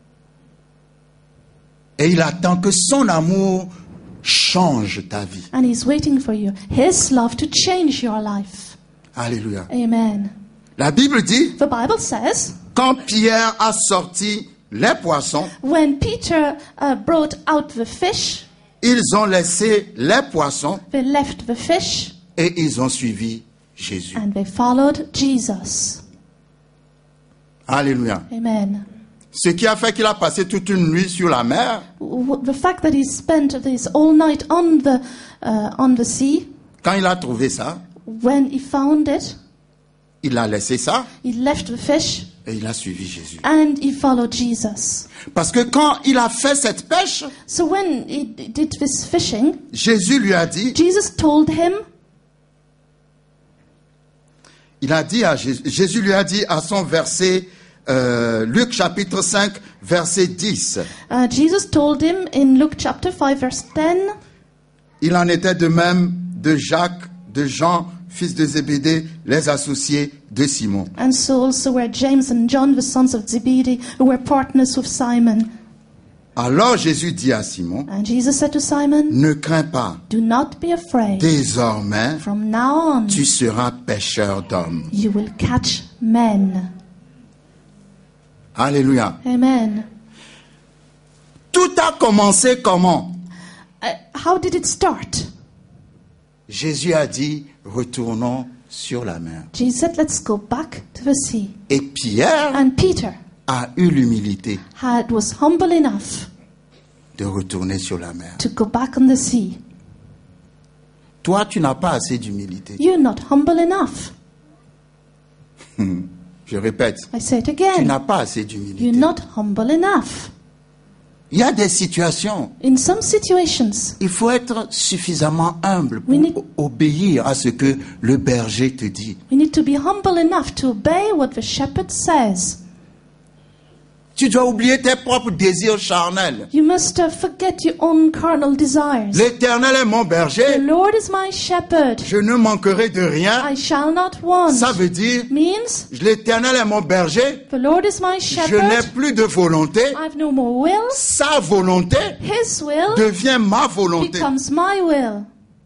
Et il attend que son amour change ta vie. And he's waiting for you. His love to change your life. Alléluia. Amen. La Bible dit, The Bible says, quand Pierre a sorti les poissons, when Peter uh, brought out the fish, ils ont laissé les poissons they left the fish et ils ont suivi Jésus. and they followed Jesus. Alléluia. Amen. Ce qui a fait qu'il a passé toute une nuit sur la mer, W- The fact that he spent this all night on the uh, on the sea, quand il a trouvé ça, when he found it, il a laissé ça he left the fish et il a suivi Jésus. and he followed Jesus. Parce que quand il a fait cette pêche, So when he d- did this fishing, Jésus lui a dit, Jesus told him, il a dit à Jésus, Jésus lui a dit à son verset, euh, Luc chapitre cinq, verset dix, uh, Jesus told him in Luke chapter five verse ten, il en était de même de Jacques, de Jean, fils de Zébédée, les associés de Simon. and so also were James and John, the sons of Zebedee, who were partners with Simon. Alors Jésus dit à Simon, And Jesus said to Simon, ne crains pas, do not be afraid. désormais From now on, tu seras pêcheur d'hommes. you will catch men. Alléluia. Amen. Tout a commencé comment? Uh, how did it start? Jésus a dit, retournons sur la mer. Jesus said, let's go back to the sea. Et Pierre And Peter a eu l'humilité had, was humble enough de retourner sur la mer. to go back on the sea. Toi, tu n'as pas assez d'humilité. You're not humble enough. Je répète, I say it tu again. n'as pas assez You're d'humilité. not humble enough. Il y a des situations, In some situations, il faut être suffisamment humble pour We need- o- obéir à ce que le berger te dit. we need to be humble enough to obey what the shepherd says. Tu dois oublier tes propres désirs charnels. You must uh, forget your own carnal desires. L'Éternel est mon The berger, Lord is my shepherd. je ne manquerai de rien. I shall not want. Ça veut dire, Means, l'Éternel est mon berger, the Lord is my je n'ai shepherd. plus de volonté. I have no more will. Sa volonté His will devient ma volonté. becomes my will.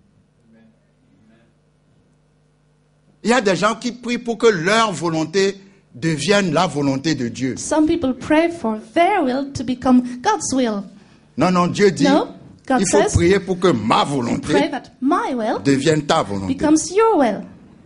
Il y a des gens qui prient pour que leur volonté devienne la volonté de Dieu. Some people pray for their will to become God's will. Non, non, Dieu dit, No, God il faut says, prier pour que ma pray volonté that my will devienne ta volonté. becomes your will.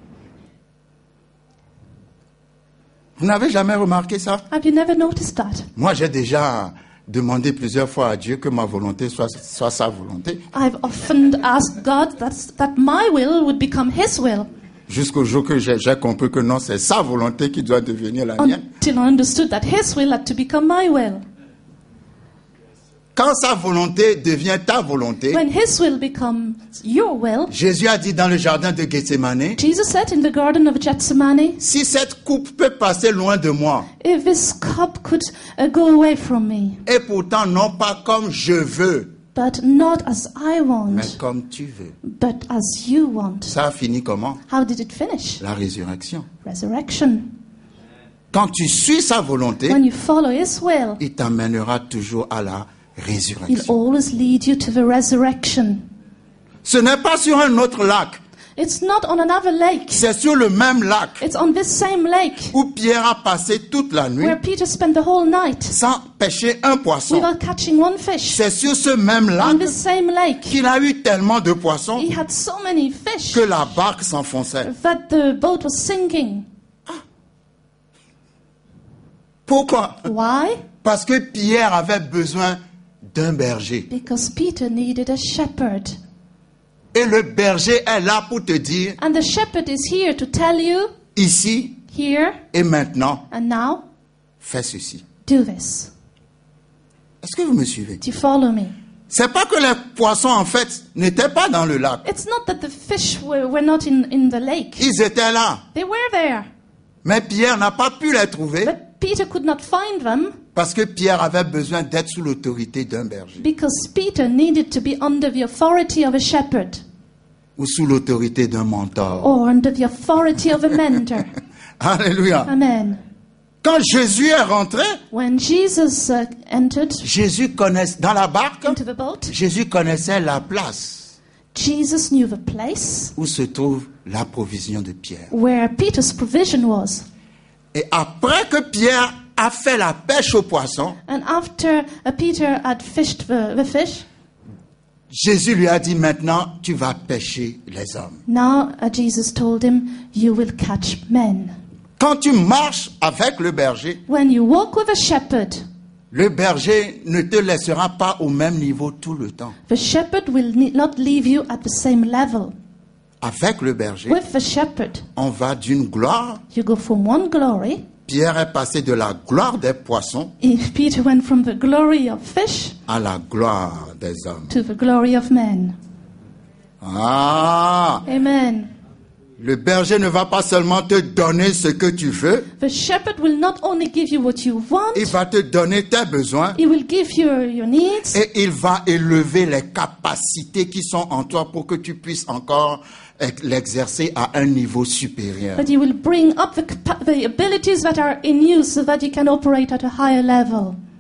Vous n'avez jamais remarqué ça? Have you never noticed that? Moi, j'ai déjà demandé plusieurs fois à Dieu que ma volonté soit, soit sa volonté, I've often asked God that, that my will would become His will, jusqu'au jour que j'ai j'ai compris que non, c'est sa volonté qui doit devenir la mienne. until I understood that His will had to become my will. Quand sa volonté devient ta volonté, When His will becomes your will, Jésus a dit dans le jardin de Gethsémane, Jesus said in the Garden of Gethsemane, si cette coupe peut passer loin de moi, if this cup could uh, go away from me, et pourtant non pas comme je veux, but not as I mais want, comme tu veux. but as you want. Ça a fini comment? How did it finish? La résurrection. Resurrection. Quand tu suis sa volonté, When you follow His will, il t'amènera toujours à la He'll résurrection. always lead you to the resurrection. Ce n'est pas sur un autre lac, It's not on another lake. c'est sur le même lac It's on this same lake où Pierre a passé toute la nuit where Peter spent the whole night sans pêcher un poisson. without catching one fish. C'est sur ce même On lac this same lake, qu'il a eu tellement de poissons he had so many fish que la barque s'enfonçait. that the boat was sinking. Pourquoi? Why? Parce que Pierre avait besoin d'un berger. Because Peter needed a shepherd. Et le berger est là pour te dire, And the shepherd is here to tell you, ici here et maintenant, and now, fais ceci. do this. Est-ce que vous me suivez? Do you follow me? C'est pas que les poissons, en fait, n'étaient pas dans le lac. It's not that the fish were, were not in, in the lake. Ils étaient là. They were there. Mais Pierre n'a pas pu les trouver But Peter could not find them parce que Pierre avait besoin d'être sous l'autorité d'un berger because Peter needed to be under the authority of a shepherd ou sous l'autorité d'un mentor. or under the authority of a mentor. Alléluia. Amen. Quand Jésus est rentré, When Jesus uh, entered Jésus connaissait, dans la barque, into the boat, Jésus connaissait la place Jesus knew the place où se trouve la provision de Pierre. where Peter's provision was. Et après que Pierre a fait la pêche aux poissons, And after uh, Peter had fished the, the fish, Jésus lui a dit, maintenant, tu vas pêcher les hommes. now uh, Jesus told him, you will catch men. Quand tu marches avec le berger, When you walk with a shepherd, le berger ne te laissera pas au même niveau tout le temps. the shepherd will ne- not leave you at the same level. Avec le berger, With the shepherd, on va d'une gloire. you go from one glory. Pierre est passé de la gloire des poissons If Peter went from the glory of fish à la gloire des hommes. to the glory of men. Ah! Amen. Le berger ne va pas seulement te donner ce que tu veux, The shepherd will not only give you what you want, il va te donner tes besoins he will give you your needs, et il va élever les capacités qui sont en toi pour que tu puisses encore l'exercer à un niveau supérieur. but he will bring up the, capa- the abilities that are in you so that you can operate at a higher level.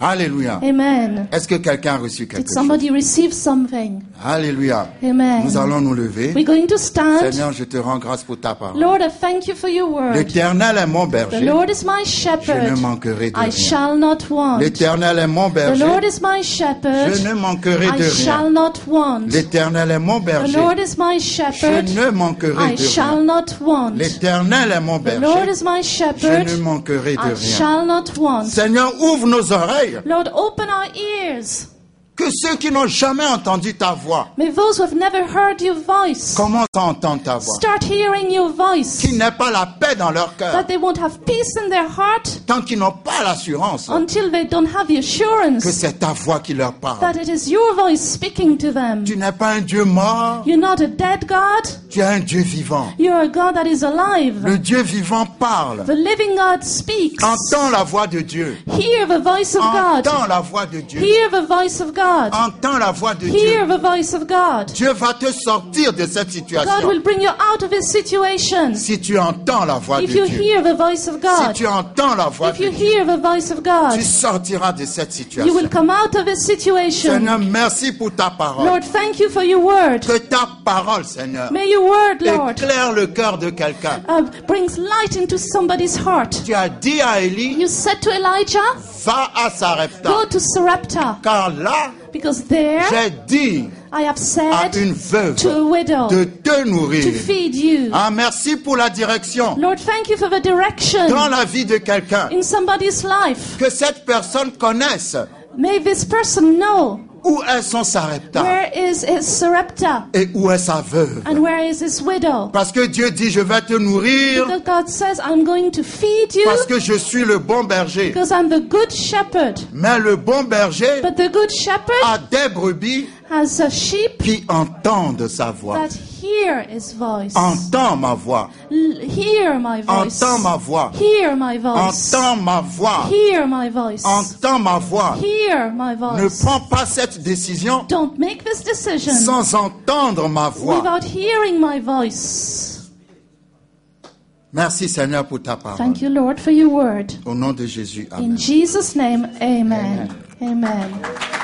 Alléluia. Amen. Est-ce que quelqu'un a reçu Did quelque chose? somebody receive something? Alléluia. Amen. Nous allons nous lever. We're going to stand. Seigneur, je te rends grâce pour ta parole. Lord, I thank you for your word. L'Éternel est mon The berger. Lord is my Je shepherd. ne manquerai de I rien. shall not want. L'Éternel est mon The berger. Lord is my shepherd. Je ne manquerai I de shall rien. not want. L'Éternel est mon The berger. Lord is my Je shepherd. ne manquerai I de shall rien. not want. L'Éternel est mon The Lord berger. is my Je shepherd. ne manquerai de I rien. shall not want. Seigneur, ouvre nos oreilles. Lord, open our ears. Que ceux qui n'ont jamais entendu ta voix May those who have never heard your voice commencent à entendre ta voix. start hearing your voice. Qu'ils n'aient pas la paix dans leur cœur That they won't have peace in their heart tant qu'ils n'ont pas l'assurance until they don't have the que assurance c'est ta voix qui leur parle. that it is your voice speaking to them. Tu n'es pas un Dieu mort, You're not a dead God. tu es un Dieu vivant. You're a God that is alive. Le Dieu vivant parle. The living God speaks. Entends la voix de Dieu. Hear the voice of God. Entends la voix de Dieu. Hear the voice of God. Entends la voix de Hear Dieu. the voice of God. Dieu va te sortir de cette God situation. will bring you out of this situation. Si tu entends la voix de If you Dieu. hear the voice of Si God. tu entends la voix If de you Dieu. hear the voice of God. Tu sortiras de cette You will situation. come out of this situation. Seigneur, merci pour ta parole. Lord, thank you for your word. Que ta parole, Seigneur, May your word, Lord, éclaire le cœur de quelqu'un. uh, brings light into somebody's heart. Tu as dit à Élie, You said to Elijah, va à Sarepta. go to Sarepta, Car là, because there j'ai dit I have à said une veuve to a widow de te to nourrir. feed you. Ah, merci pour la direction Lord, thank you for the direction dans la vie de quelqu'un. in somebody's life. Que cette personne connaisse May this person know où est son Sarepta where is his Sarepta et où est sa veuve. and where is his widow. Parce que Dieu dit, je vais te nourrir Because God says, I'm going to feed you parce que je suis le bon berger. because I'm the good shepherd. Mais le bon berger But the good shepherd a des brebis has a sheep qui entendent sa voix. that hear his voice. Entends ma voix. L- hear my voice. Entends ma voix. Hear my voice. Entends ma voix. Hear my voice. Entends ma voix. Hear my Ne voice. prends pas cette décision Don't make this decision sans entendre ma voix. without hearing my voice. Merci Seigneur pour ta parole. Thank you, Lord, for your word. Au nom de Jésus. In Amen. Jesus' name, amen. Amen.